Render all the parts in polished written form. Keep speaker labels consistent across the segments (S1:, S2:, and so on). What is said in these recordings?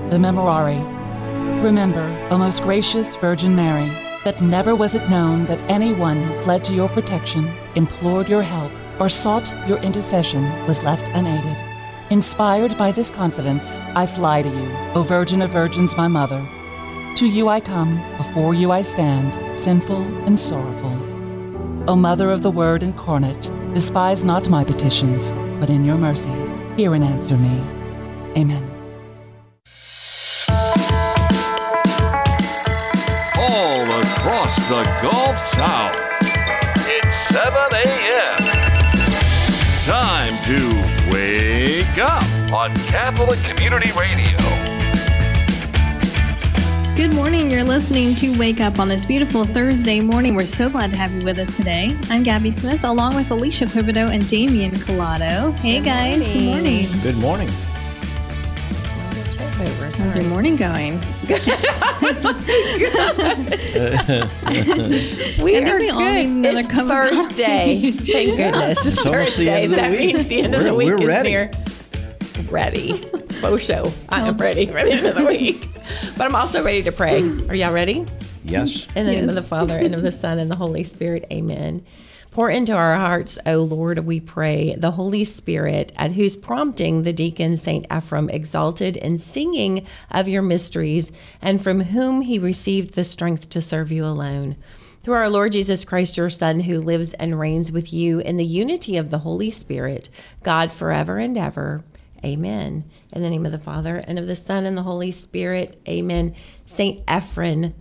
S1: the Memorare. Remember, O most gracious Virgin Mary, that never was it known that anyone who fled to your protection, implored your help, or sought your intercession was left unaided. Inspired by this confidence, I fly to you, O Virgin of Virgins, my Mother. To you I come, before you I stand, sinful and sorrowful. O Mother of the Word incarnate, despise not my petitions, but in your mercy, hear and answer me. Amen.
S2: All across the Gulf South, it's 7 a.m. Time to wake up on Catholic Community Radio.
S3: Good morning. You're listening to Wake Up on this beautiful Thursday morning. We're so glad to have you with us today. I'm Gabby Smith, along with Alicia Quibido and Damian Collado. Hey, guys. Good morning.
S4: Good morning.
S3: How's your morning going?
S5: We
S3: I think
S5: are
S3: we all
S5: good.
S3: need another
S5: It's
S3: cup of
S5: Thursday. Thank goodness. It's
S4: almost the
S5: Thursday.
S4: end of the
S5: That
S4: week.
S5: means the end of the week
S4: We're
S5: is
S4: ready.
S5: near. Ready. Faux show. I am ready for the end of the week. But I'm also ready to pray. Are y'all ready?
S4: Yes.
S5: In the name
S3: Yes.
S5: of the Father, and of the Son, and the Holy Spirit. Amen. Pour into our hearts, O Lord, we pray, the Holy Spirit, at whose prompting the deacon St. Ephrem exalted in singing of your mysteries, and from whom he received the strength to serve you alone. Through our Lord Jesus Christ, your Son, who lives and reigns with you in the unity of the Holy Spirit, God forever and ever. Amen. In the name of the Father, and of the Son, and the Holy Spirit. Amen. St. Ephrem,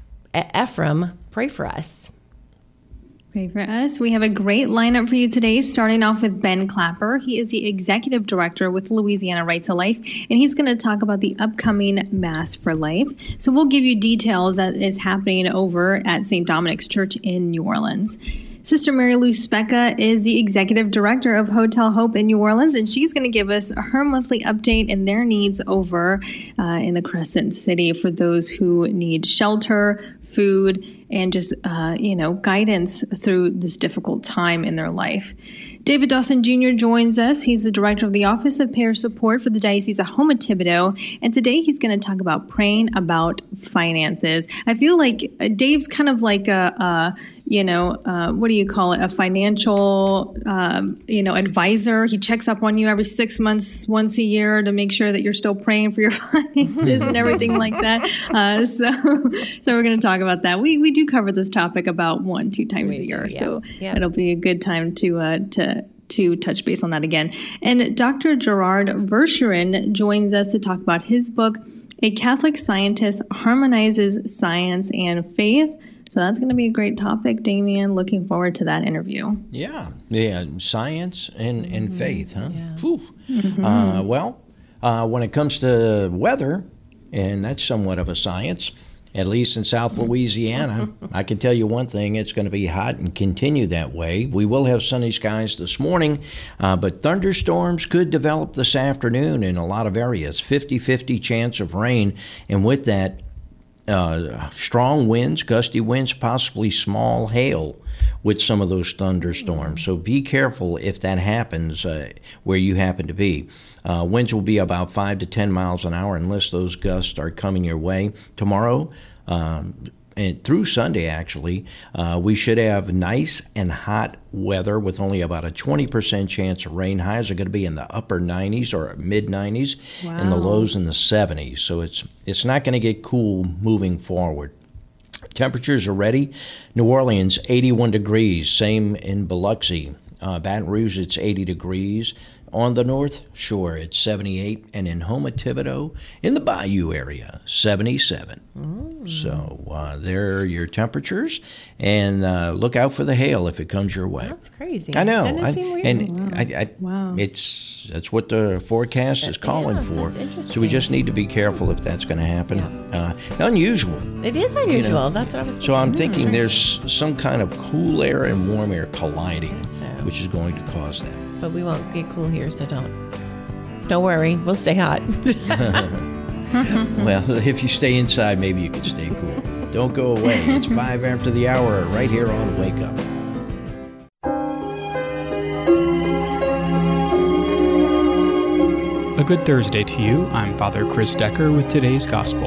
S5: pray for us.
S3: Pray for us. We have a great lineup for you today, starting off with Ben Clapper. He is the Executive Director with Louisiana Right to Life, and he's going to talk about the upcoming Mass for Life. So we'll give you details that is happening over at St. Dominic's Church in New Orleans. Sister Mary Lou Specca is the Executive Director of Hotel Hope in New Orleans, and she's going to give us her monthly update and their needs over in the Crescent City for those who need shelter, food, and just, guidance through this difficult time in their life. David Dawson Jr. joins us. He's the director of the Office of Parish Support for the Diocese of Houma Thibodaux. And today he's going to talk about praying about finances. I feel like Dave's kind of like what do you call it? A financial, advisor. He checks up on you every 6 months, once a year to make sure that you're still praying for your finances and everything like that. So we're going to talk about that. We do cover this topic about 1-2 times a year.
S5: Yeah.
S3: So
S5: Yeah.
S3: it'll be a good time to touch base on that again. And Dr. Gerard Verschuren joins us to talk about his book, A Catholic Scientist Harmonizes Science and Faith. So that's going to be a great topic, Damian. Looking forward to that interview.
S4: Yeah. Science and faith, huh?
S5: Yeah.
S4: Whew. When it comes to weather, and that's somewhat of a science, at least in South Louisiana, I can tell you one thing, it's going to be hot and continue that way. We will have sunny skies this morning, but thunderstorms could develop this afternoon in a lot of areas, 50-50 chance of rain, and with that, strong winds, gusty winds, possibly small hail with some of those thunderstorms. So be careful if that happens where you happen to be. Winds will be about 5 to 10 miles an hour unless those gusts start coming your way. Tomorrow and through Sunday, actually, we should have nice and hot weather with only about a 20% chance of rain. Highs are going to be in the upper 90s or mid 90s, and the lows in the 70s. So it's not going to get cool moving forward. Temperatures are ready. New Orleans, 81 degrees. Same in Biloxi. Baton Rouge, it's 80 degrees. On the North Shore, it's 78. And in Houma Thibodaux, in the Bayou area, 77. So there are your temperatures. And look out for the hail if it comes your way.
S5: That's crazy.
S4: I know.
S5: Doesn't it seem weird?
S4: That's what the forecast is calling for.
S5: that's interesting.
S4: So we just need to be careful if that's going to happen. Unusual.
S5: It is unusual. That's what I was thinking.
S4: So I'm thinking there's some kind of cool air and warm air colliding,
S5: So.
S4: which is going to cause that.
S5: But we won't get cool here, so don't worry. We'll stay hot.
S4: Well, if you stay inside, maybe you can stay cool. Don't go away. It's 5 after the hour right here on Wake Up.
S6: A good Thursday to you. I'm Father Chris Decker with today's Gospel.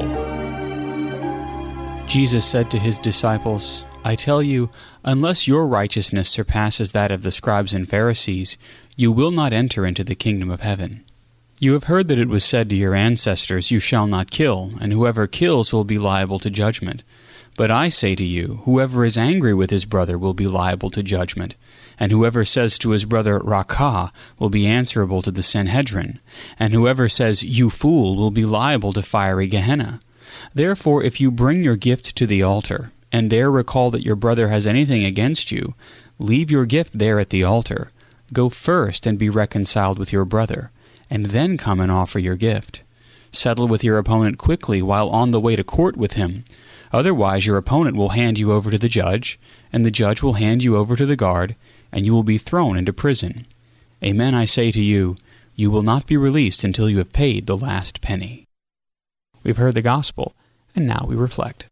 S6: Jesus said to his disciples, I tell you, unless your righteousness surpasses that of the scribes and Pharisees, you will not enter into the kingdom of heaven. You have heard that it was said to your ancestors, You shall not kill, and whoever kills will be liable to judgment. But I say to you, whoever is angry with his brother will be liable to judgment, and whoever says to his brother, Rakah, will be answerable to the Sanhedrin, and whoever says, You fool, will be liable to fiery Gehenna. Therefore, if you bring your gift to the altar, and there recall that your brother has anything against you, leave your gift there at the altar. Go first and be reconciled with your brother, and then come and offer your gift. Settle with your opponent quickly while on the way to court with him. Otherwise, your opponent will hand you over to the judge, and the judge will hand you over to the guard, and you will be thrown into prison. Amen, I say to you, you will not be released until you have paid the last penny. We've heard the gospel, and now we reflect.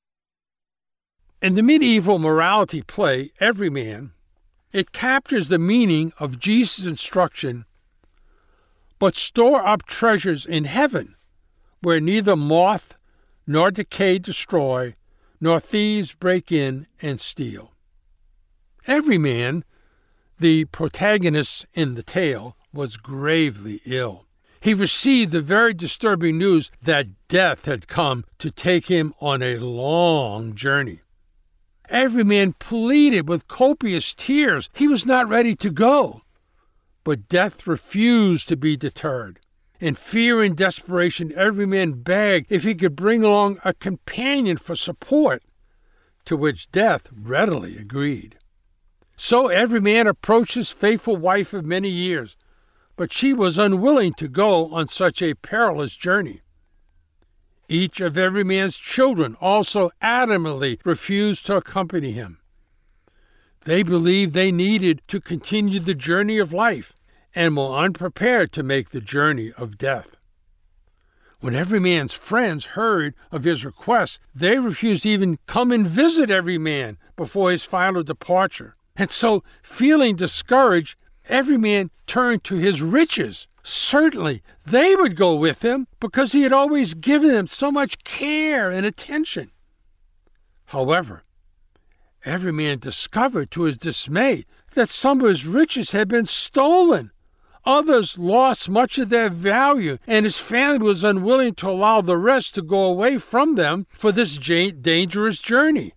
S7: In the medieval morality play, Everyman, it captures the meaning of Jesus' instruction, but store up treasures in heaven, where neither moth nor decay destroy, nor thieves break in and steal. Everyman, the protagonist in the tale, was gravely ill. He received the very disturbing news that death had come to take him on a long journey. Everyman pleaded with copious tears. He was not ready to go. But death refused to be deterred. In fear and desperation, Everyman begged if he could bring along a companion for support, to which death readily agreed. So Everyman approached his faithful wife of many years, but she was unwilling to go on such a perilous journey. Each of Everyman's children also adamantly refused to accompany him. They believed they needed to continue the journey of life and were unprepared to make the journey of death. When Everyman's friends heard of his request, they refused to even come and visit Everyman before his final departure. And so, feeling discouraged, Everyman turned to his riches. Certainly, they would go with him because he had always given them so much care and attention. However, Everyman discovered to his dismay that some of his riches had been stolen. Others lost much of their value, and his family was unwilling to allow the rest to go away from them for this dangerous journey.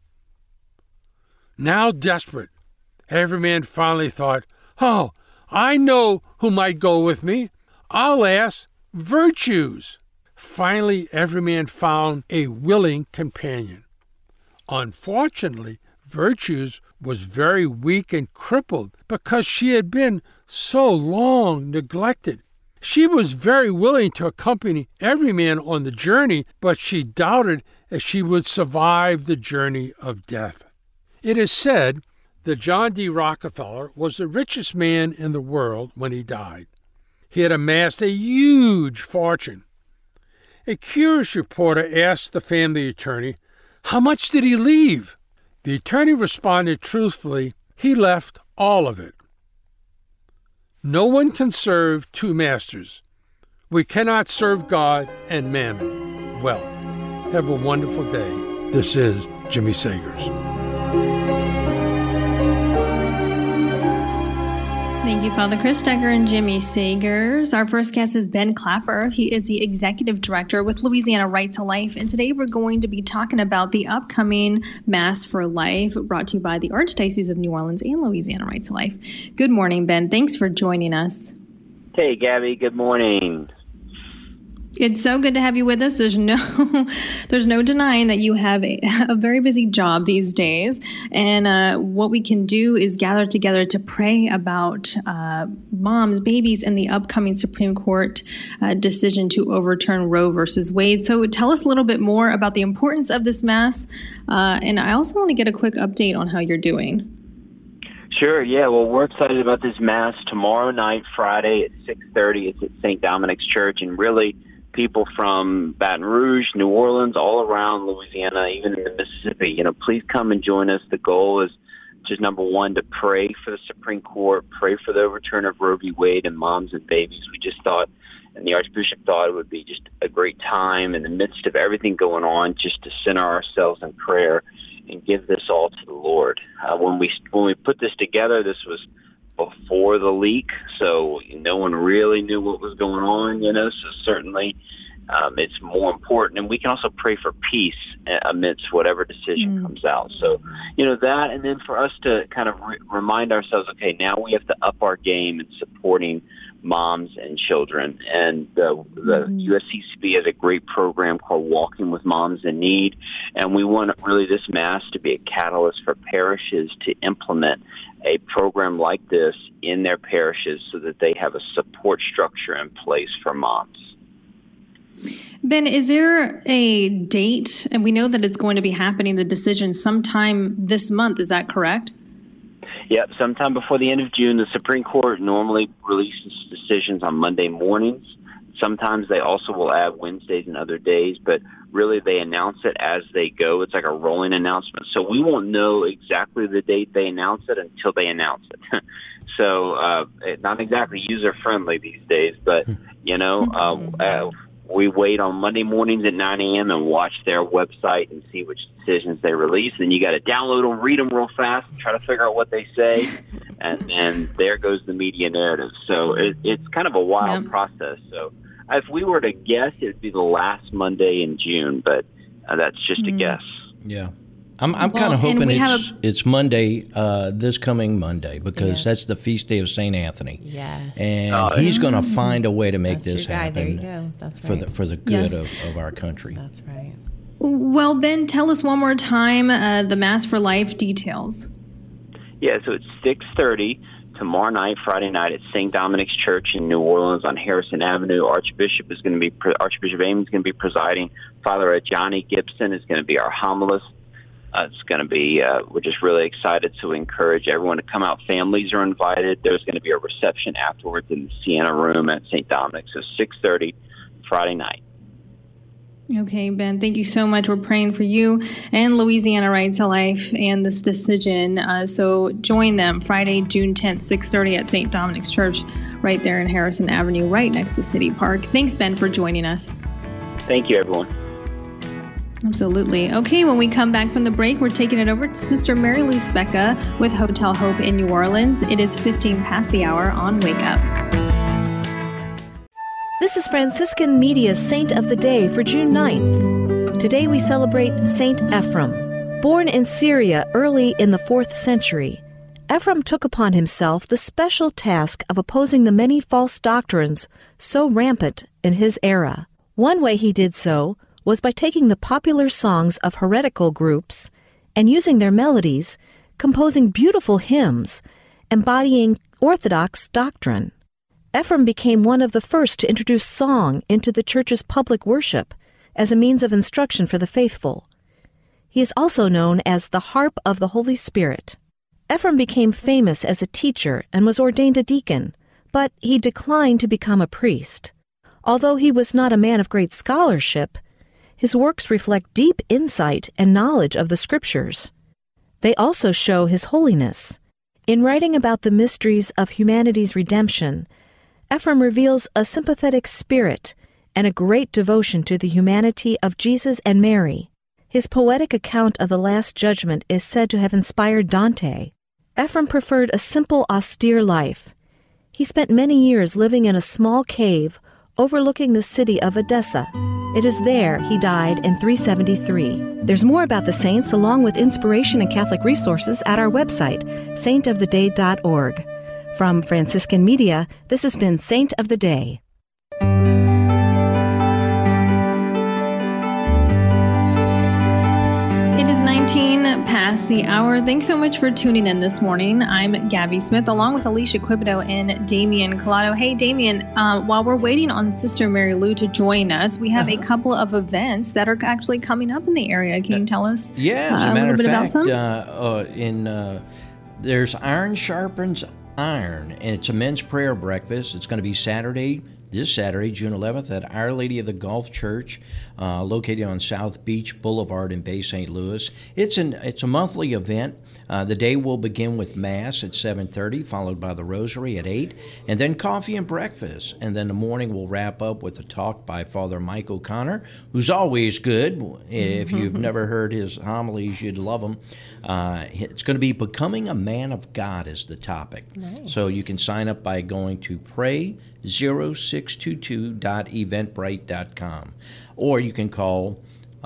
S7: Now desperate, Everyman finally thought, Oh, I know who might go with me. I'll ask Virtues. Finally, Everyman found a willing companion. Unfortunately, Virtues was very weak and crippled because she had been so long neglected. She was very willing to accompany Everyman on the journey, but she doubted if she would survive the journey of death. It is said that John D. Rockefeller was the richest man in the world when he died. He had amassed a huge fortune. A curious reporter asked the family attorney, How much did he leave? The attorney responded truthfully, He left all of it. No one can serve two masters. We cannot serve God and mammon, wealth. Have a wonderful day. This is Jimmy Sagers.
S3: Thank you, Father Chris Decker and Jimmy Sagers. Our first guest is Ben Clapper. He is the Executive Director with Louisiana Right to Life. And today we're going to be talking about the upcoming Mass for Life brought to you by the Archdiocese of New Orleans and Louisiana Right to Life. Good morning, Ben. Thanks for joining us.
S8: Hey, Gabby. Good morning.
S3: It's so good to have you with us. There's no denying that you have a very busy job these days. And what we can do is gather together to pray about moms, babies, and the upcoming Supreme Court decision to overturn Roe versus Wade. So tell us a little bit more about the importance of this Mass. And I also want to get a quick update on how you're doing.
S8: Sure, yeah. Well, we're excited about this Mass tomorrow night, Friday at 6:30. It's at St. Dominic's Church, and really people from Baton Rouge, New Orleans, all around Louisiana, even in the Mississippi, please come and join us. The goal is just, number one, to pray for the Supreme Court, pray for the overturn of Roe v. Wade and moms and babies. We just thought And the Archbishop thought it would be just a great time in the midst of everything going on, just to center ourselves in prayer and give this all to the Lord. When we put this together, this was before the leak, so no one really knew what was going on, so certainly it's more important. And we can also pray for peace amidst whatever decision comes out. So, that, and then for us to kind of remind ourselves, okay, now we have to up our game in supporting moms and children. And the USCCB has a great program called Walking with Moms in Need. And we want really this Mass to be a catalyst for parishes to implement a program like this in their parishes so that they have a support structure in place for moms.
S3: Ben, is there a date? And we know that it's going to be happening, the decision, sometime this month. Is that correct?
S8: Yep, sometime before the end of June. The Supreme Court normally releases decisions on Monday mornings. Sometimes they also will add Wednesdays and other days, but really they announce it as they go. It's like a rolling announcement. So we won't know exactly the date they announce it until they announce it. So not exactly user-friendly these days, but, we wait on Monday mornings at 9 a.m. and watch their website and see which decisions they release. And you got to download them, read them real fast, try to figure out what they say, and there goes the media narrative. So it's kind of a wild process. So if we were to guess, it would be the last Monday in June, but that's just a guess.
S4: Yeah. I'm kind of hoping it's Monday, this coming Monday, because that's the feast day of St. Anthony.
S5: Yes.
S4: And he's going to find a way to make this happen.
S5: There you go. That's right.
S4: For the good of our country.
S5: That's right.
S3: Well, Ben, tell us one more time the Mass for Life details.
S8: Yeah, so it's 6:30 tomorrow night, Friday night, at St. Dominic's Church in New Orleans on Harrison Avenue. Archbishop Amen is going to be presiding. Father Johnny Gibson is going to be our homilist. It's going to be, we're just really excited to encourage everyone to come out. Families are invited. There's going to be a reception afterwards in the Sienna Room at St. Dominic's. So 6:30 Friday night.
S3: Okay, Ben, thank you so much. We're praying for you and Louisiana Right to Life and this decision. So join them Friday, June 10th, 6:30 at St. Dominic's Church right there in Harrison Avenue, right next to City Park. Thanks, Ben, for joining us.
S8: Thank you, everyone.
S3: Absolutely. Okay, when we come back from the break, we're taking it over to Sister Mary Lou Specca with Hotel Hope in New Orleans. It is 15 past the hour on Wake Up.
S9: This is Franciscan Media's Saint of the Day for June 9th. Today we celebrate Saint Ephrem. Born in Syria early in the 4th century, Ephrem took upon himself the special task of opposing the many false doctrines so rampant in his era. One way he did so was by taking the popular songs of heretical groups and using their melodies, composing beautiful hymns, embodying orthodox doctrine. Ephrem became one of the first to introduce song into the Church's public worship as a means of instruction for the faithful. He is also known as the Harp of the Holy Spirit. Ephrem became famous as a teacher and was ordained a deacon, but he declined to become a priest. Although he was not a man of great scholarship, his works reflect deep insight and knowledge of the Scriptures. They also show his holiness. In writing about the mysteries of humanity's redemption, Ephrem reveals a sympathetic spirit and a great devotion to the humanity of Jesus and Mary. His poetic account of the Last Judgment is said to have inspired Dante. Ephrem preferred a simple, austere life. He spent many years living in a small cave overlooking the city of Edessa. It is there he died in 373. There's more about the saints along with inspiration and Catholic resources at our website, saintoftheday.org. From Franciscan Media, this has been Saint of the Day.
S3: It is 19 past the hour. Thanks so much for tuning in this morning. I'm Gabby Smith, along with Alicia Quibido and Damian Collado. Hey, Damian, while we're waiting on Sister Mary Lou to join us, we have a couple of events that are actually coming up in the area. Can you tell us
S4: as a matter
S3: little bit
S4: of fact,
S3: about some?
S4: There's Iron Sharpens Iron, and it's a men's prayer breakfast. It's going to be Saturday, this Saturday, June 11th, at Our Lady of the Gulf Church, located on South Beach Boulevard in Bay St. Louis. It's a monthly event. The day will begin with Mass at 7:30, followed by the Rosary at 8, and then coffee and breakfast. And then the morning will wrap up with a talk by Father Mike O'Connor, who's always good. If you've never heard his homilies, you'd love them. It's going to be Becoming a Man of God is the topic.
S5: Nice.
S4: So you can sign up by going to pray0622.eventbrite.com, or you can call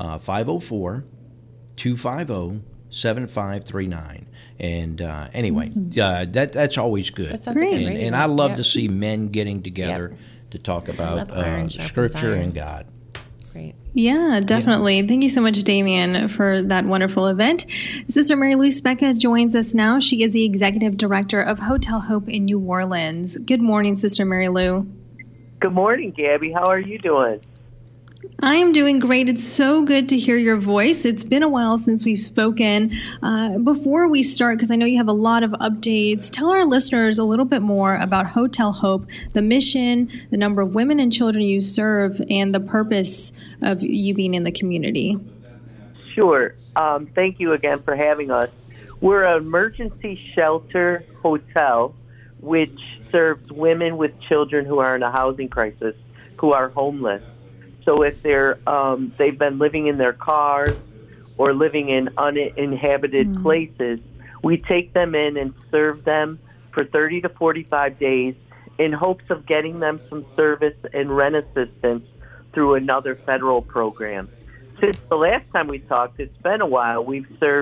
S4: 504-250-7539. And anyway, that's always good.
S5: That sounds like a great
S4: and I love
S5: Yep.
S4: to see men getting together to talk about
S5: love iron sharpens
S4: Scripture
S5: iron.
S4: and God.
S5: Great.
S3: Yeah, definitely. Thank you so much, Damien, for that wonderful event. Sister Mary Lou Specca joins us now. She is the Executive Director of Hotel Hope in New Orleans. Good morning, Sister Mary Lou.
S10: Good morning, Gabby. How are you doing?
S3: I am doing great. It's so good to hear your voice. It's been a while since we've spoken. Before we start, because I know you have a lot of updates, tell our listeners a little bit more about Hotel Hope, the mission, the number of women and children you serve, and the purpose of you being in the community.
S10: Sure. Thank you again for having us. We're an emergency shelter hotel which serves women with children who are in a housing crisis, who are homeless. So if they've been living in their cars or living in uninhabited places, we take them in and serve them for 30 to 45 days in hopes of getting them some service and rent assistance through another federal program. Since the last time we talked, it's been a while. We've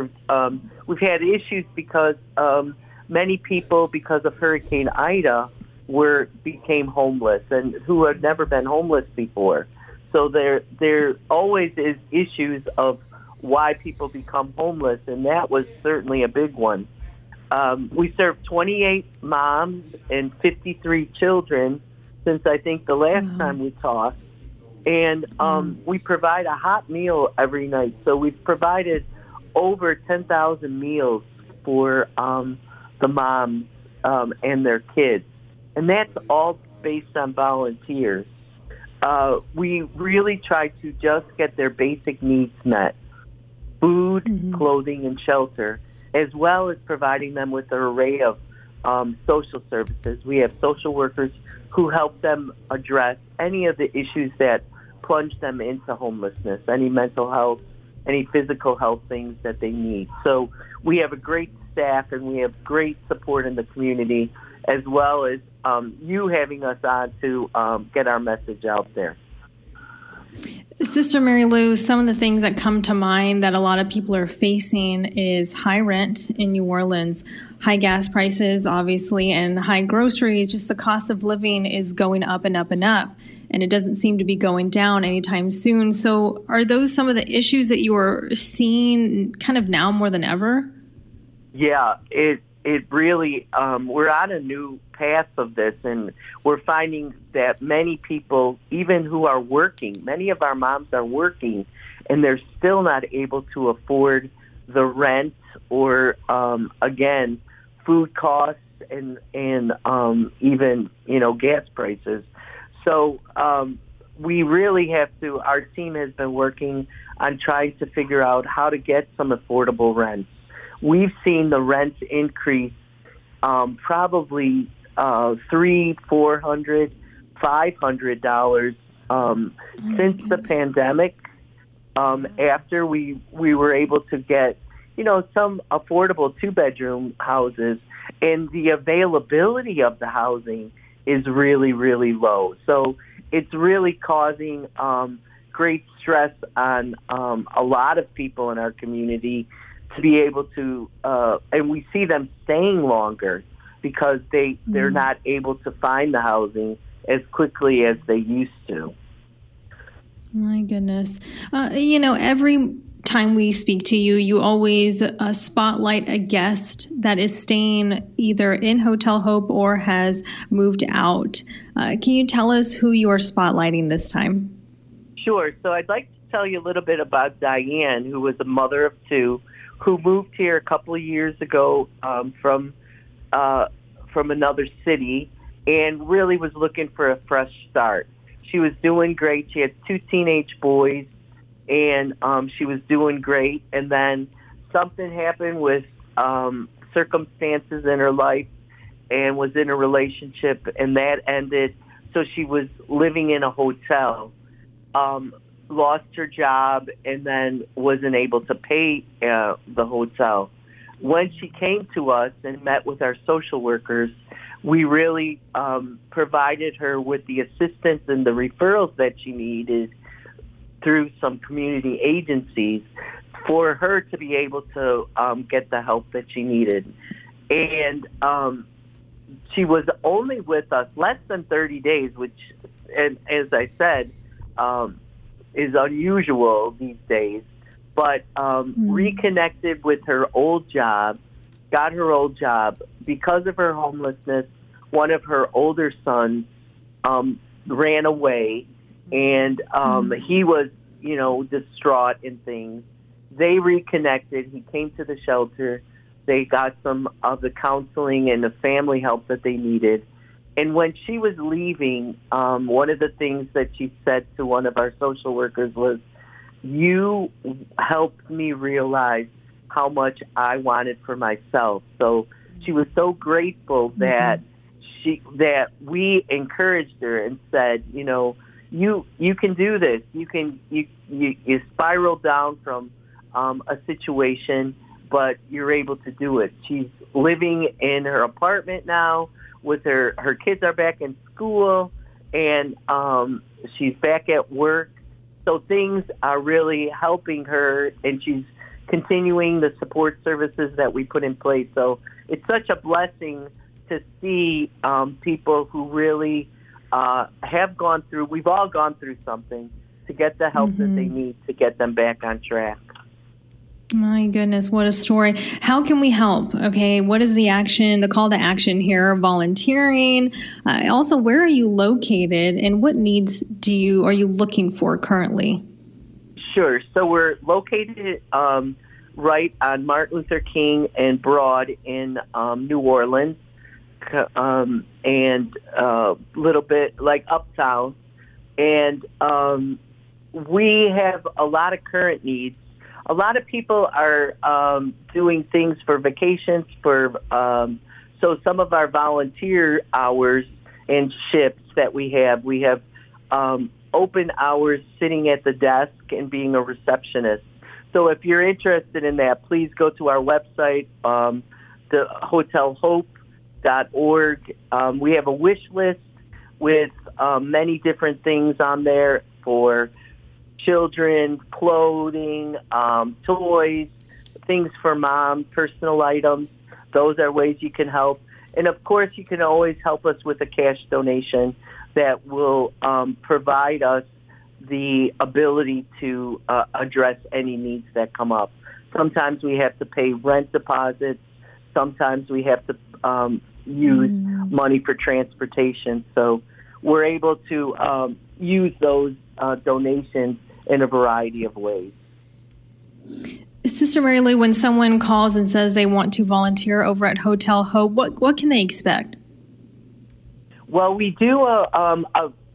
S10: had issues because many people, because of Hurricane Ida, became homeless and who had never been homeless before. So there always is issues of why people become homeless, and that was certainly a big one. We served 28 moms and 53 children since I think the last time we talked. And we provide a hot meal every night. So we've provided over 10,000 meals for the moms and their kids. And that's all based on volunteers. We really try to just get their basic needs met, food, clothing, and shelter, as well as providing them with an array of social services. We have social workers who help them address any of the issues that plunge them into homelessness, any mental health, any physical health things that they need. So we have a great staff and we have great support in the community, as well as you having us on to get our message out there.
S3: Sister Mary Lou, some of the things that come to mind that a lot of people are facing is high rent in New Orleans, high gas prices, obviously, and high groceries. Just the cost of living is going up and up and up, and it doesn't seem to be going down anytime soon. So are those some of the issues that you are seeing kind of now more than ever?
S10: Yeah, it really, we're on a new path of this, and we're finding that many people, even who are working, many of our moms are working, and they're still not able to afford the rent or, again, food costs and even, gas prices. So we really have to, our team has been working on trying to figure out how to get some affordable rents. We've seen the rent increase probably $300, $400, $500 since the pandemic. After we were able to get, some affordable 2-bedroom houses, and the availability of the housing is really, really low. So it's really causing great stress on a lot of people in our community to be able to, and we see them staying longer because they're not able to find the housing as quickly as they used to.
S3: My goodness. Every time we speak to you, you always spotlight a guest that is staying either in Hotel Hope or has moved out. Can you tell us who you are spotlighting this time?
S10: Sure. So I'd like to tell you a little bit about Diane, who was a mother of 2, who moved here a couple of years ago from another city, and really was looking for a fresh start. She was doing great. She had 2 teenage boys, and she was doing great. And then something happened with circumstances in her life, and was in a relationship, and that ended. So she was living in a hotel, lost her job, and then wasn't able to pay the hotel. When she came to us and met with our social workers, we really provided her with the assistance and the referrals that she needed through some community agencies for her to be able to get the help that she needed. And she was only with us less than 30 days, which, and as I said, is unusual these days, but reconnected with her old job, got her old job. Because of her homelessness, one of her older sons ran away, and he was, distraught and things. They reconnected. He came to the shelter. They got some of the counseling and the family help that they needed. And when she was leaving, one of the things that she said to one of our social workers was, "You helped me realize how much I wanted for myself." So she was so grateful that we encouraged her and said, you can do this. You spiral down from a situation, but you're able to do it. She's living in her apartment now with her kids are back in school, and she's back at work. So things are really helping her, and she's continuing the support services that we put in place. So it's such a blessing to see people who really have gone through, we've all gone through something, to get the help that they need to get them back on track.
S3: My goodness, what a story. How can we help? Okay, what is the call to action here? Volunteering. Also, where are you located, and what needs are you looking for currently?
S10: Sure. So we're located right on Martin Luther King and Broad in New Orleans, and a little bit like uptown. And we have a lot of current needs. A lot of people are doing things for vacations, so some of our volunteer hours and shifts that we have open hours sitting at the desk and being a receptionist. So if you're interested in that, please go to our website, the hotelhope.org. We have a wish list with many different things on there for children, clothing, toys, things for mom, personal items. Those are ways you can help. And of course, you can always help us with a cash donation that will provide us the ability to address any needs that come up. Sometimes we have to pay rent deposits. Sometimes we have to use money for transportation. So we're able to use those donations in a variety of ways.
S3: Sister Mary Lou, when someone calls and says they want to volunteer over at Hotel Hope, what can they expect?
S10: Well, we do an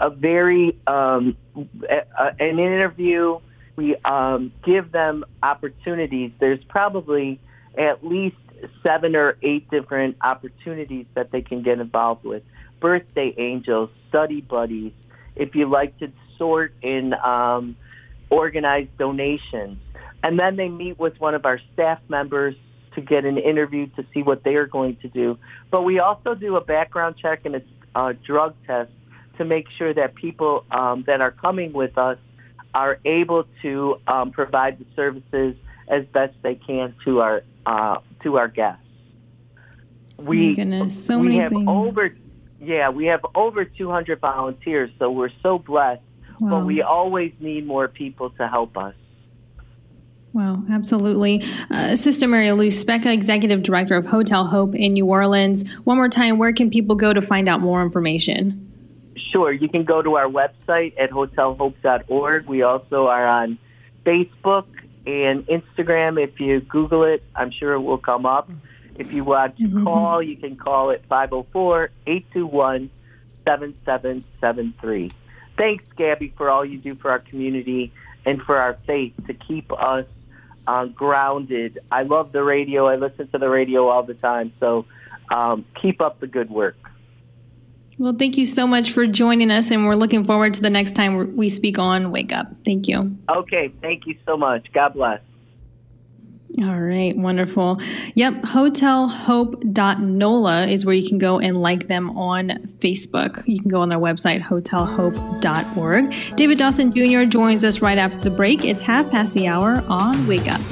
S10: interview. We give them opportunities. There's probably at least 7 or 8 different opportunities that they can get involved with. Birthday angels, study buddies. If you like to sort in organize donations. And then they meet with one of our staff members to get an interview to see what they are going to do. But we also do a background check and a drug test to make sure that people that are coming with us are able to provide the services as best they can to our guests.
S3: My goodness, so many things.
S10: We have over 200 volunteers, so we're so blessed. Wow. But we always need more people to help us.
S3: Wow, absolutely. Sister Mary Lou Specca, Executive Director of Hotel Hope in New Orleans. One more time, where can people go to find out more information?
S10: Sure. You can go to our website at hotelhope.org. We also are on Facebook and Instagram. If you Google it, I'm sure it will come up. If you want to call, you can call at 504-821-0700. 7773. Thanks, Gabby, for all you do for our community and for our faith to keep us grounded. I love the radio. I listen to the radio all the time. So keep up the good work.
S3: Well, thank you so much for joining us, and we're looking forward to the next time we speak on Wake Up. Thank you.
S10: Okay, thank you so much. God bless.
S3: All right, wonderful. Yep, hotelhope.nola is where you can go and like them on Facebook. You can go on their website, hotelhope.org. David Dawson Jr. joins us right after the break. It's 1:30 on Wake Up.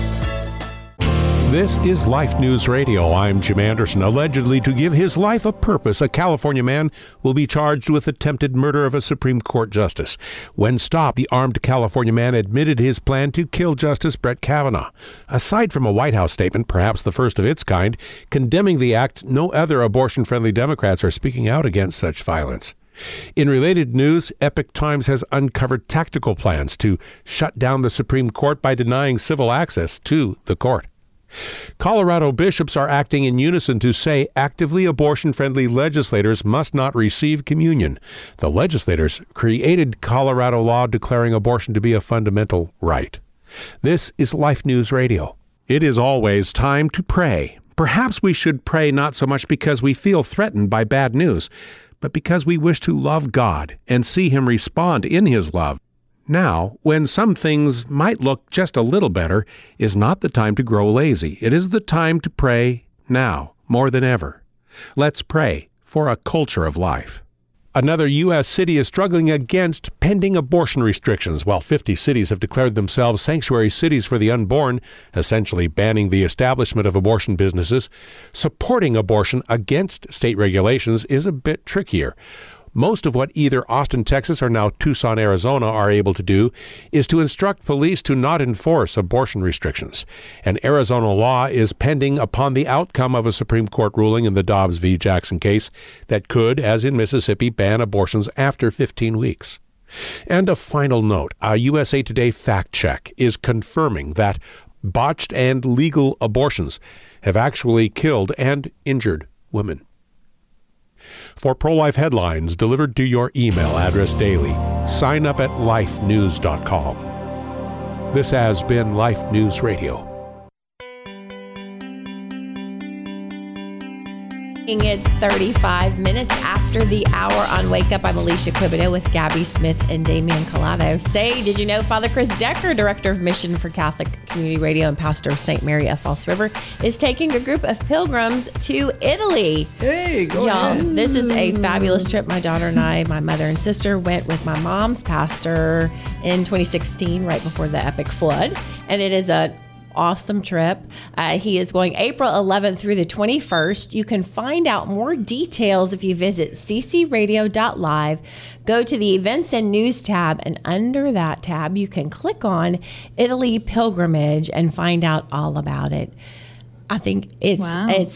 S11: This is Life News Radio. I'm Jim Anderson. Allegedly to give his life a purpose, a California man will be charged with attempted murder of a Supreme Court justice. When stopped, the armed California man admitted his plan to kill Justice Brett Kavanaugh. Aside from a White House statement, perhaps the first of its kind, condemning the act, no other abortion-friendly Democrats are speaking out against such violence. In related news, Epoch Times has uncovered tactical plans to shut down the Supreme Court by denying civil access to the court. Colorado bishops are acting in unison to say actively abortion-friendly legislators must not receive communion. The legislators created Colorado law declaring abortion to be a fundamental right. This is Life News Radio. It is always time to pray. Perhaps we should pray not so much because we feel threatened by bad news, but because we wish to love God and see Him respond in His love. Now, when some things might look just a little better, is not the time to grow lazy. It is the time to pray now, more than ever. Let's pray for a culture of life. Another U.S. city is struggling against pending abortion restrictions, while 50 cities have declared themselves sanctuary cities for the unborn, essentially banning the establishment of abortion businesses. Supporting abortion against state regulations is a bit trickier. Most of what either Austin, Texas, or now Tucson, Arizona are able to do is to instruct police to not enforce abortion restrictions. An Arizona law is pending upon the outcome of a Supreme Court ruling in the Dobbs v. Jackson case that could, as in Mississippi, ban abortions after 15 weeks. And a final note, a USA Today fact check is confirming that botched and legal abortions have actually killed and injured women. For pro-life headlines delivered to your email address daily, sign up at lifenews.com. This has been Life News Radio.
S5: It's 35 minutes after the hour on Wake Up. I'm Alicia Quibido with Gabby Smith and Damian Collado. Say, did you know Father Chris Decker, Director of Mission for Catholic Community Radio and Pastor of St. Mary of Falls River, is taking a group of pilgrims to Italy.
S4: Hey, go ahead.
S5: This is a fabulous trip. My daughter and I, my mother and sister, went with my mom's pastor in 2016, right before the epic flood. And it is a awesome trip. He is going April 11th through the 21st. You can find out more details if you visit ccradio.live. Go to the Events and News tab, and under that tab, you can click on Italy Pilgrimage and find out all about it. I think it's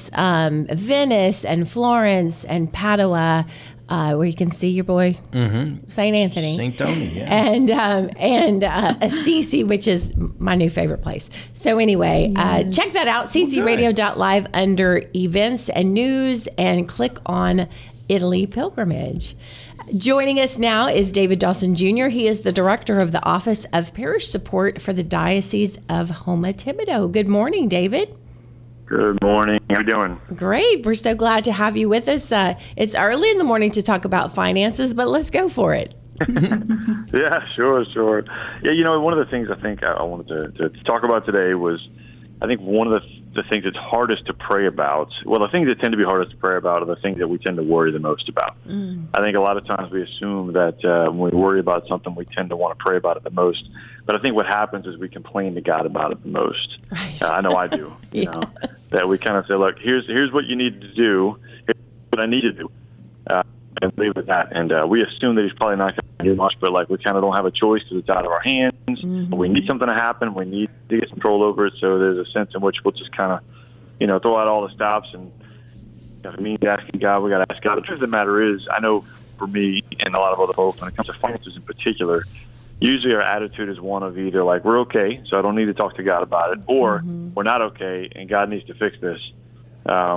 S5: Venice and Florence and Padua, where you can see your boy St. Anthony,
S4: St. Tony, yeah,
S5: and Assisi, which is my new favorite place. So anyway, check that out, ccradio.live under Events and News, and click on Italy Pilgrimage. Joining us now is David Dawson Jr. He is the director of the Office of Parish Support for the Diocese of Houma-Thibodaux. Good morning, David.
S12: Good morning. How are you doing?
S5: Great. We're so glad to have you with us. It's early in the morning to talk about finances, but let's go for it.
S12: Yeah, sure. Yeah, one of the things I think I wanted to talk about today was, I think one of the things that's hardest to pray about, well, the things that tend to be hardest to pray about are the things that we tend to worry the most about. I think a lot of times we assume that when we worry about something, we tend to want to pray about it the most. But I think what happens is we complain to God about it the most. Right. I know I do. You know, that we kind of say, look, here's what you need to do, here's what I need to do, and leave it at that. And we assume that He's probably not going to do much, but like we kind of don't have a choice because it's out of our hands. We need something to happen. We need to get control over it. So there's a sense in which we'll just kind of, throw out all the stops and asking God. We got to ask God. The truth of the matter is, I know for me and a lot of other folks, when it comes to finances in particular, usually our attitude is one of either like, we're okay, so I don't need to talk to God about it, or we're not okay and God needs to fix this.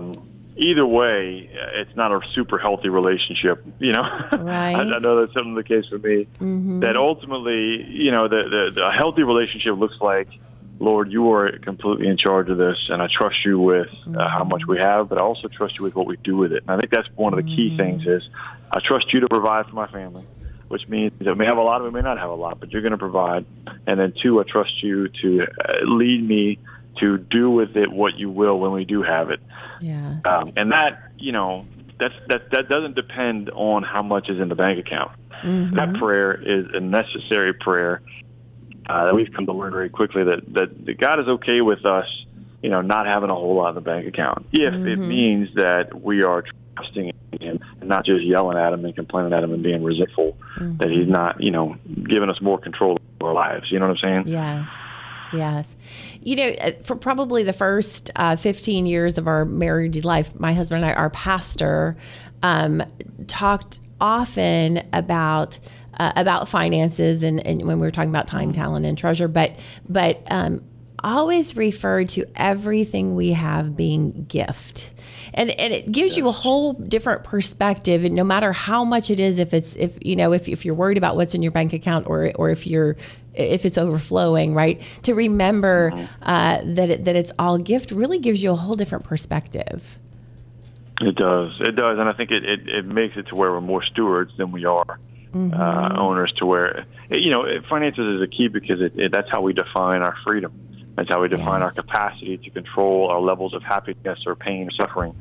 S12: either way, it's not a super healthy relationship,
S5: Right.
S12: I know that's something the case for me. That ultimately, the healthy relationship looks like, Lord, you are completely in charge of this, and I trust you with how much we have, but I also trust you with what we do with it. And I think that's one of the key things is I trust you to provide for my family, which means that we may have a lot, we may not have a lot, but you're going to provide. And then 2, I trust you to lead me to do with it what you will when we do have it.
S5: Yeah.
S12: And that, that doesn't depend on how much is in the bank account. That prayer is a necessary prayer. That we've come to learn very quickly that God is okay with us, not having a whole lot in the bank account, if it means that we are trusting in Him and not just yelling at Him and complaining at Him and being resentful that He's not, giving us more control of our lives. You know what I'm saying?
S5: Yes. For probably the first 15 years of our married life, my husband and I, our pastor, talked often about finances and when we were talking about time, talent, and treasure, but always referred to everything we have being gift. And it gives you a whole different perspective, and no matter how much it is, if you're worried about what's in your bank account or if it's overflowing, right? To remember that it's all gift really gives you a whole different perspective.
S12: It does, and I think it makes it to where we're more stewards than we are owners. To where finances is a key because that's how we define our freedom. That's how we define our capacity to control our levels of happiness or pain or suffering.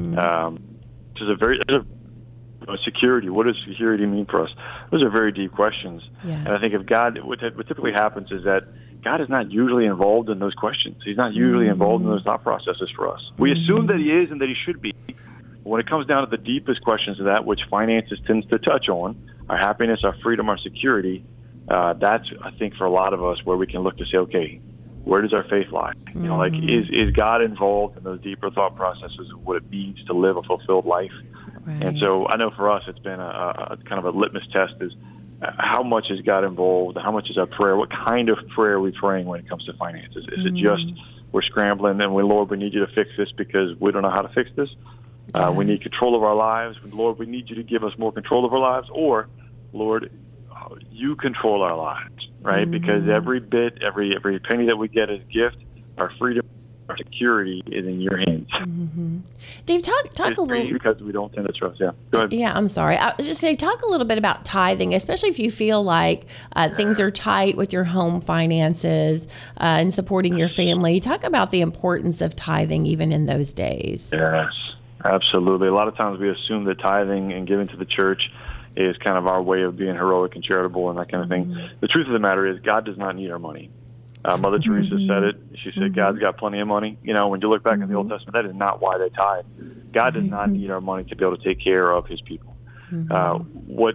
S12: Which is security. What does security mean for us? Those are very deep questions. And I think what typically happens is that God is not usually involved in those questions. He's not usually involved in those thought processes for us. We assume that He is and that He should be. When it comes down to the deepest questions of that, which finances tends to touch on, our happiness, our freedom, our security, that's, I think, for a lot of us where we can look to say, okay, where does our faith lie? Is God involved in those deeper thought processes of what it means to live a fulfilled life? Right. And so I know for us, it's been a kind of a litmus test is how much is God involved? How much is our prayer? What kind of prayer are we praying when it comes to finances? Is it just we're scrambling and Lord, we need you to fix this because we don't know how to fix this? We need control of our lives. Lord, we need you to give us more control of our lives. Or, Lord, you control our lives, right? Because every bit, every penny that we get as a gift, our freedom, our security is in your hands.
S5: Dave, talk a little,
S12: because we don't tend to trust. Yeah, go ahead.
S5: Yeah, I'm sorry. I was just saying, talk a little bit about tithing, especially if you feel like things are tight with your home finances and supporting your family. Talk about the importance of tithing even in those days.
S12: Yes, absolutely. A lot of times we assume that tithing and giving to the church is kind of our way of being heroic and charitable and that kind of thing. The truth of the matter is God does not need our money. Mother Teresa said it. She said, God's got plenty of money. When you look back in the Old Testament, that is not why they tithe. God does not need our money to be able to take care of His people. What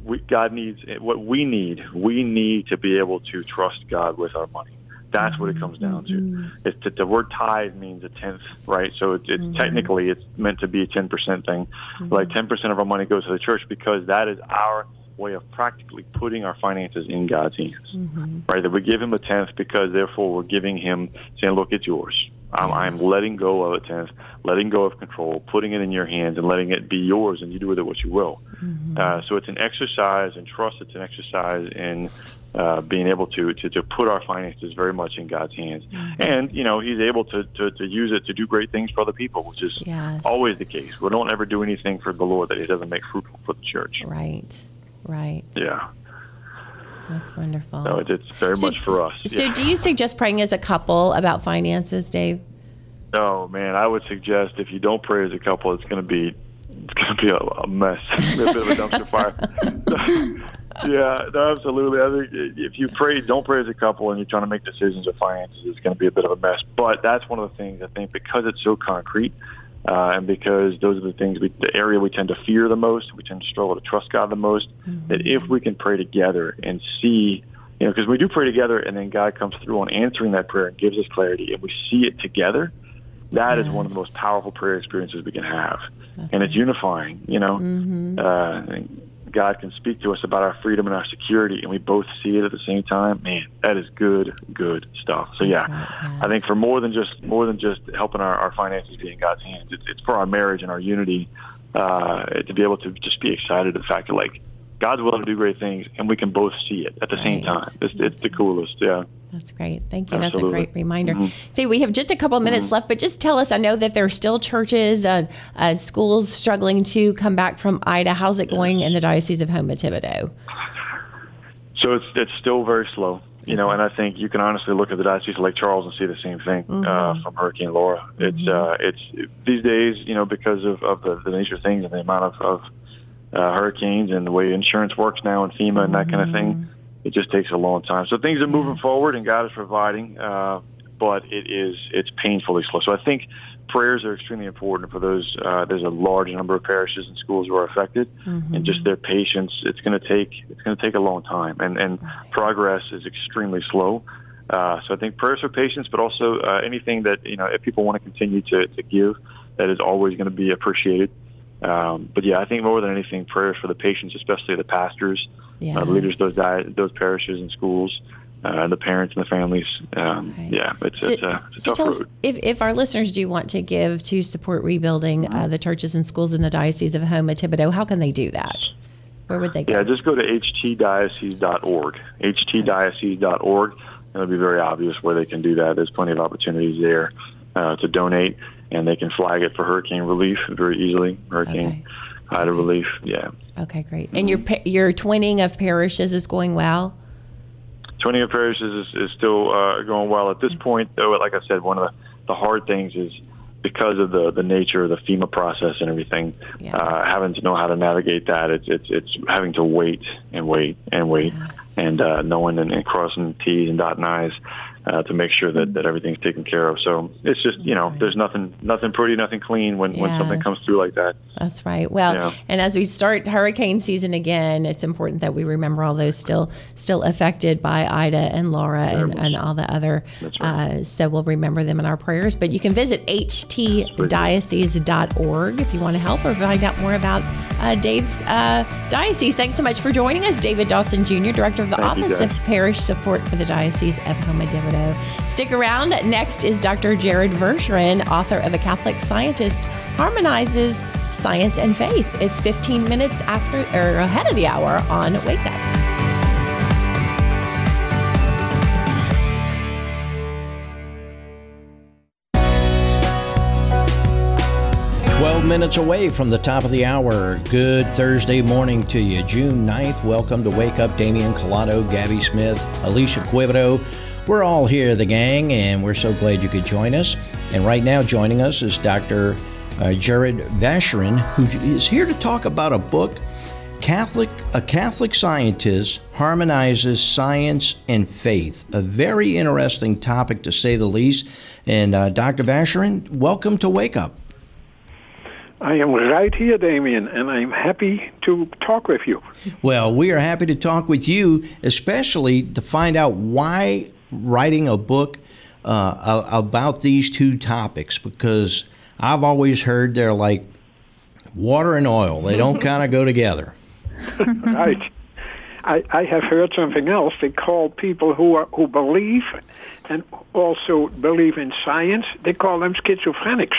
S12: we need to be able to trust God with our money. That's what it comes down to. It's the word tithe means a tenth, right? So it's technically it's meant to be a 10% thing. Like 10% of our money goes to the church because that is our way of practically putting our finances in God's hands, right? That we give Him a tenth because therefore we're giving Him, saying, look, it's yours. I'm letting go of a tenth, letting go of control, putting it in your hands and letting it be yours and you do with it what you will. So it's an exercise in trust. It's an exercise in being able to put our finances very much in God's hands. And, He's able to use it to do great things for other people, which is always the case. We don't ever do anything for the Lord that He doesn't make fruitful for the church.
S5: Right.
S12: Yeah.
S5: That's wonderful.
S12: No, it's very much for us.
S5: So do you suggest praying as a couple about finances, Dave?
S12: Oh, man, I would suggest if you don't pray as a couple, it's going to be a mess, a bit of a dumpster fire. Yeah, no, absolutely. I think if you don't pray as a couple and you're trying to make decisions of finances, it's going to be a bit of a mess. But that's one of the things I think because it's so concrete and because those are the things, the area we tend to fear the most, we tend to struggle to trust God the most, that if we can pray together and see, because we do pray together and then God comes through on answering that prayer and gives us clarity and we see it together, that is one of the most powerful prayer experiences we can have. And it's unifying, God can speak to us about our freedom and our security, and we both see it at the same time, man, that is good stuff. So I think for more than just helping our finances be in God's hands, it's for our marriage and our unity, to be able to just be excited at the fact that, like, God's willing to do great things, and we can both see it at the same time. It's the coolest, yeah.
S5: That's great. Thank you.
S12: Absolutely.
S5: That's a great reminder. See, we have just a couple of minutes left, but just tell us, I know that there are still churches, schools struggling to come back from Ida. How's it going in the Diocese of Houma Thibodaux?
S12: So it's still very slow, and I think you can honestly look at the Diocese of Lake Charles and see the same thing from Hurricane Laura. It's these days, because of the nature of things and the amount of hurricanes and the way insurance works now and FEMA and that kind of thing, it just takes a long time. So things are moving forward, and God is providing, but it's painfully slow. So I think prayers are extremely important for those. There's a large number of parishes and schools who are affected, and just their patience. It's going to take a long time, and progress is extremely slow. So I think prayers for patience, but also anything that if people want to continue to give, that is always going to be appreciated. But I think more than anything, prayers for the patients, especially the pastors, the leaders of those parishes and schools, the parents and the families. It's a tough road.
S5: If our listeners do want to give to support rebuilding the churches and schools in the Diocese of Houma Thibodaux, how can they do that? Where would they go?
S12: Yeah, just go to htdiocese.org, htdiocese.org, and it'll be very obvious where they can do that. There's plenty of opportunities there to donate, and they can flag it for hurricane relief very easily, hurricane Ida relief,
S5: Okay, great. And your twinning of parishes is going well?
S12: Twinning of parishes is still going well. At this point, though, like I said, one of the hard things is because of the nature of the FEMA process and everything, having to know how to navigate that. It's having to wait and knowing and crossing T's and dotting I's to make sure that everything's taken care of. So it's just, there's nothing pretty, nothing clean when something comes through like that.
S5: That's right. Well, and as we start hurricane season again, it's important that we remember all those still affected by Ida and Laura and all the other. That's right. So we'll remember them in our prayers. But you can visit htdiocese.org if you want to help or find out more about Dave's diocese. Thanks so much for joining us, David Dawson Jr., Director of the Office of Parish Support for the Diocese of Houma Thibodaux. Stick around. Next is Dr. Jared Verschuren, author of A Catholic Scientist Harmonizes Science and Faith. It's 15 minutes ahead of the hour on Wake Up.
S4: Minutes away from the top of the hour. Good Thursday morning to you, June 9th. Welcome to Wake Up. Damian Collado, Gabby Smith, Alicia Quivido. We're all here, the gang, and we're so glad you could join us. And right now joining us is Dr. Jared Verschuren, who is here to talk about a book, A Catholic Scientist Harmonizes Science and Faith. A very interesting topic, to say the least. And Dr. Verschuren, welcome to Wake Up.
S13: I am right here, Damien, and I'm happy to talk with you.
S4: Well, we are happy to talk with you, especially to find out why writing a book about these two topics, because I've always heard they're like water and oil. They don't kind of go together.
S13: Right. I have heard something else. They call people who believe and also believe in science, they call them schizophrenics.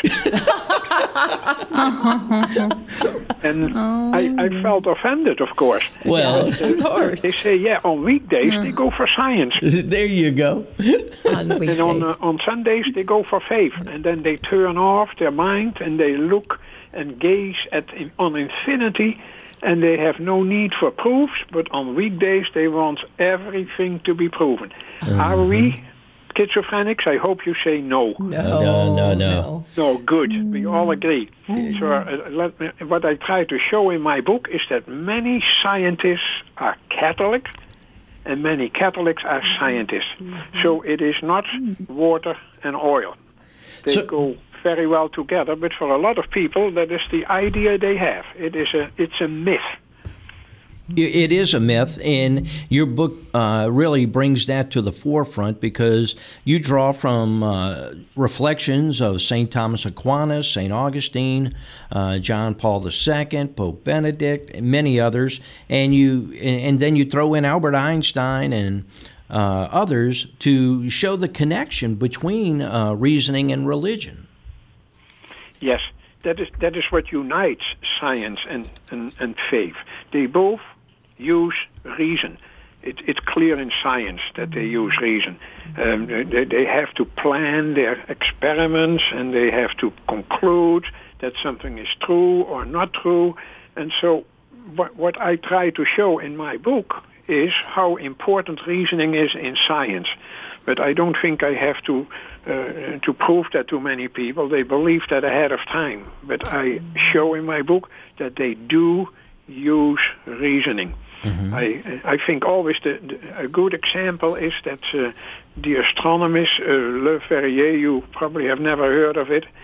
S13: And I felt offended, of course.
S4: Well,
S5: of course.
S13: They say, on weekdays they go for science.
S4: There you go.
S5: On weekdays.
S13: And on Sundays they go for faith. And then they turn off their mind and they look and gaze on infinity, and they have no need for proofs, but on weekdays they want everything to be proven. Are we schizophrenics? I hope you say no.
S4: No.
S13: No, good. We all agree. So what I try to show in my book is that many scientists are Catholic and many Catholics are scientists. So it is not water and oil. They go very well together, but for a lot of people that is the idea they have. It's a myth.
S4: It is a myth, and your book really brings that to the forefront because you draw from reflections of St. Thomas Aquinas, St. Augustine, John Paul II, Pope Benedict, and many others, and then you throw in Albert Einstein and others to show the connection between reasoning and religion.
S13: Yes, that is what unites science and faith. They both use reason. It's clear in science that they use reason. They have to plan their experiments, and they have to conclude that something is true or not true. And so what I try to show in my book is how important reasoning is in science. But I don't think I have to prove that to many people. They believe that ahead of time. But I show in my book that they do use reasoning. Mm-hmm. I think always a good example is that the astronomist Le Verrier, you probably have never heard of it,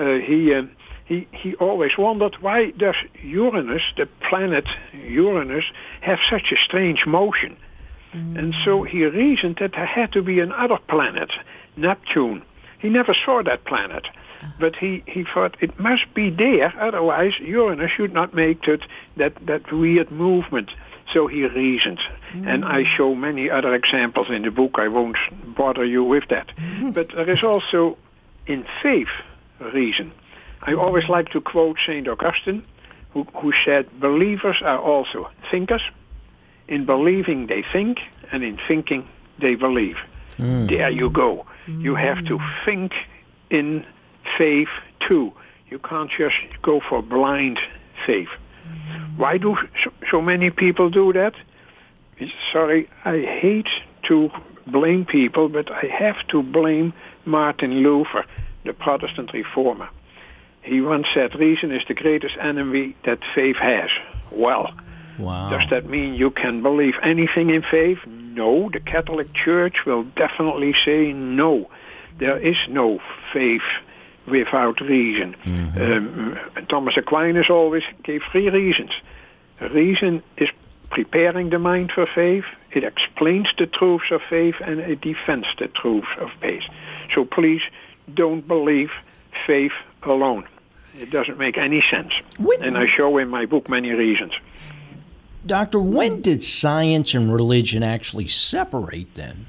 S13: he always wondered, why does Uranus, the planet Uranus, have such a strange motion? Mm-hmm. And so he reasoned that there had to be another planet, Neptune. He never saw that planet. But he thought it must be there, otherwise Uranus should not make that weird movement. So he reasoned. Mm. And I show many other examples in the book. I won't bother you with that. But there is also, in faith, reason. I always like to quote St. Augustine, who said, believers are also thinkers. In believing they think, and in thinking they believe. Mm. There you go. You have to think in faith too. You can't just go for blind faith. Why do so many people do that? Sorry, I hate to blame people, but I have to blame Martin Luther, the Protestant reformer. He once said, reason is the greatest enemy that faith has. Well, wow. Does that mean you can believe anything in faith? No, the Catholic Church will definitely say no. There is no faith without reason. Mm-hmm. Thomas Aquinas always gave 3 reasons. Reason is preparing the mind for faith, it explains the truths of faith, and it defends the truths of faith. So please don't believe faith alone. It doesn't make any sense. And I show in my book many reasons.
S4: Doctor, when did science and religion actually separate then?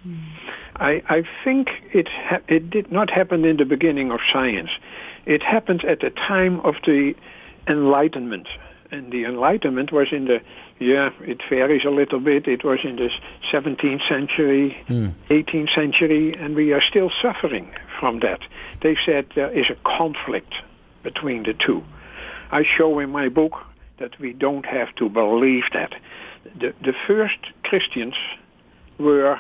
S13: I think it did not happen in the beginning of science. It happened at the time of the Enlightenment. And the Enlightenment was it varies a little bit. It was in the 17th century, 18th century, and we are still suffering from that. They said there is a conflict between the two. I show in my book that we don't have to believe that. The first Christians were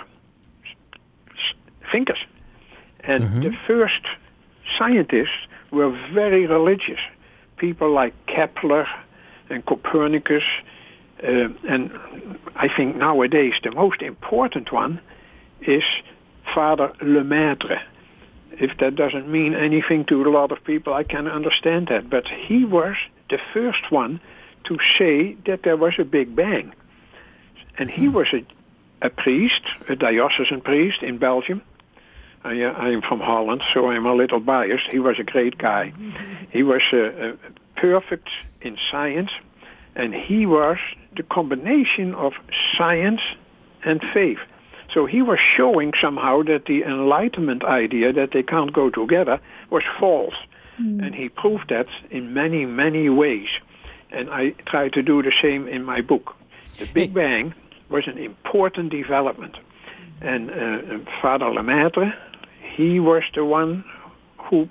S13: thinkers, and the first scientists were very religious. People like Kepler and Copernicus, and I think nowadays the most important one is Father Lemaitre. If that doesn't mean anything to a lot of people, I can understand that. But he was the first one to say that there was a Big Bang. And he was a priest, a diocesan priest in Belgium. I am from Holland, so I'm a little biased. He was a great guy. He was perfect in science, and he was the combination of science and faith. So he was showing somehow that the Enlightenment idea that they can't go together was false. And he proved that in many, many ways. And I try to do the same in my book. The Big Bang was an important development. And Father Lemaitre, he was the one who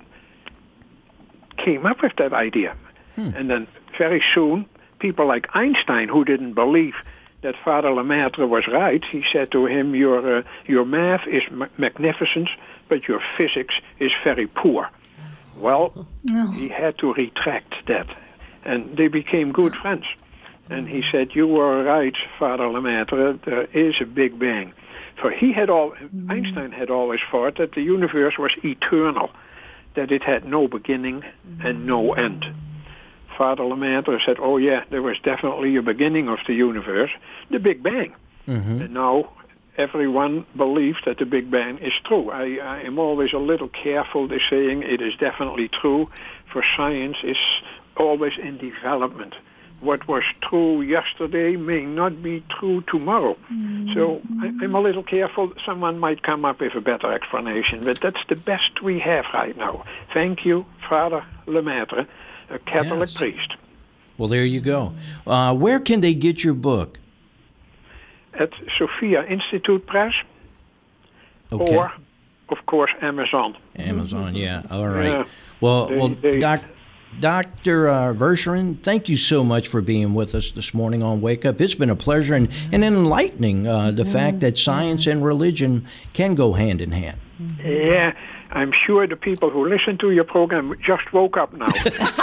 S13: came up with that idea. And then very soon, people like Einstein, who didn't believe that Father Lemaitre was right, he said to him, your math is magnificent, but your physics is very poor. Well, he had to retract that. And they became good friends. And he said, you were right, Father Lemaitre, there is a Big Bang. For Einstein had always thought that the universe was eternal, that it had no beginning and no end. Father Lemaitre said, oh yeah, there was definitely a beginning of the universe, the Big Bang.
S4: Mm-hmm.
S13: And now everyone believes that the Big Bang is true. I am always a little careful to saying it is definitely true, for science is always in development. What was true yesterday may not be true tomorrow. So I'm a little careful. Someone might come up with a better explanation, but that's the best we have right now. Thank you, Father Lemaitre, a Catholic priest.
S4: Well, there you go. Where can they get your book?
S13: At Sophia Institute Press,
S4: Okay.
S13: or, of course, Amazon.
S4: Amazon, yeah. All right.
S13: Yeah.
S4: Well, Dr. Verschuren, thank you so much for being with us this morning on Wake Up. It's been a pleasure and enlightening, the fact that science and religion can go hand in hand.
S13: Yeah, I'm sure the people who listen to your program just woke up now.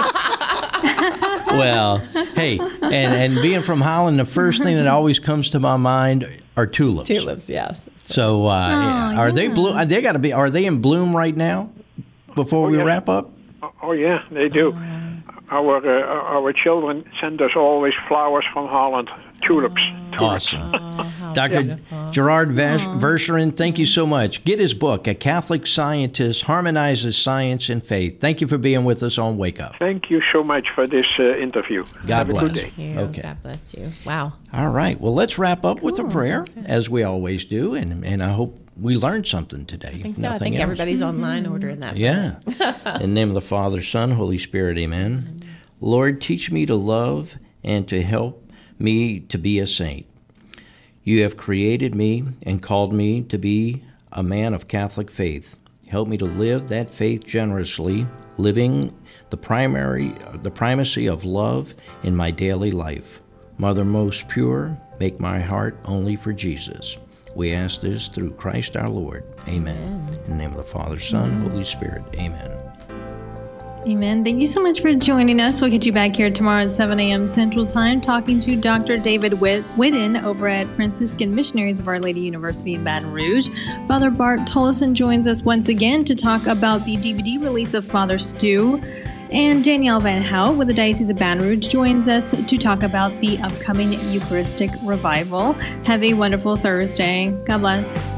S4: Well, hey, and being from Holland, the first thing that always comes to my mind are tulips.
S5: Tulips, yes.
S4: So, are they bloom? They got to be. Are they in bloom right now? Before we wrap up.
S13: Oh yeah, they do. Our children send us always flowers from Holland, tulips.
S4: Awesome. Dr. Gerard Verschuren, thank you so much. Get his book, A Catholic Scientist Harmonizes Science and Faith. Thank you for being with us on Wake Up.
S13: Thank you so much for this interview.
S4: God bless.
S13: Have a good day.
S4: Okay.
S5: God bless you. Wow.
S4: All right. Well, let's wrap up with a prayer, as we always do, and I hope we learned something today.
S5: I think so. I think everybody's online ordering that.
S4: Yeah. In the name of the Father, Son, Holy Spirit, amen. Lord, teach me to love and to help me to be a saint. You have created me and called me to be a man of Catholic faith. Help me to live that faith generously, living the primacy of love in my daily life. Mother most pure, make my heart only for Jesus. We ask this through Christ our Lord. Amen. In the name of the Father, Son, Holy Spirit. Amen.
S3: Amen. Thank you so much for joining us. We'll get you back here tomorrow at 7 a.m. Central Time talking to Dr. David Whitten over at Franciscan Missionaries of Our Lady University in Baton Rouge. Father Bart Tolleson joins us once again to talk about the DVD release of Father Stu. And Danielle Van Hout with the Diocese of Baton Rouge joins us to talk about the upcoming Eucharistic Revival. Have a wonderful Thursday. God bless.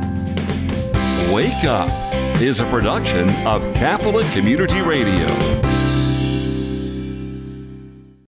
S2: Wake Up is a production of Catholic Community Radio.